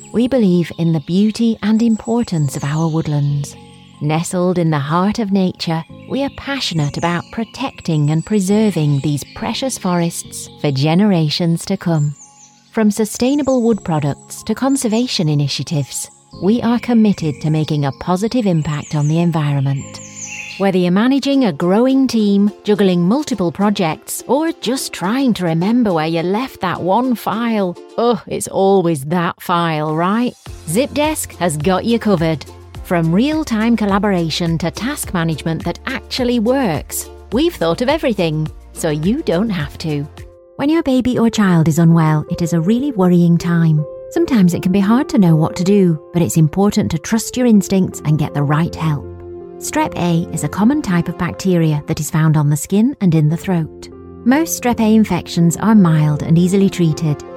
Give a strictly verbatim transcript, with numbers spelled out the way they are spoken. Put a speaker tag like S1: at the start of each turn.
S1: we believe in the beauty and importance of our woodlands. Nestled in the heart of nature, we are passionate about protecting and preserving these precious forests for generations to come. From sustainable wood products to conservation initiatives, we are committed to making a positive impact on the environment. Whether you're managing a growing team, juggling multiple projects, or just trying to remember where you left that one file, oh, it's always that file, right? ZipDesk has got you covered. From real-time collaboration to task management that actually works, we've thought of everything, so you don't have to. When your baby or child is unwell, it is a really worrying time. Sometimes it can be hard to know what to do, but it's important to trust your instincts and get the right help. Strep A is a common type of bacteria that is found on the skin and in the throat. Most Strep A infections are mild and easily treated,